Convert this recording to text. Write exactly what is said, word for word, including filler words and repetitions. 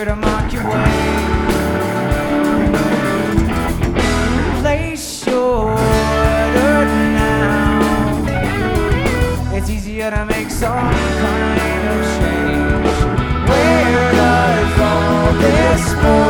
eager to mark your way. Place your order now. It's easier to make some kind of change. Where does all this go?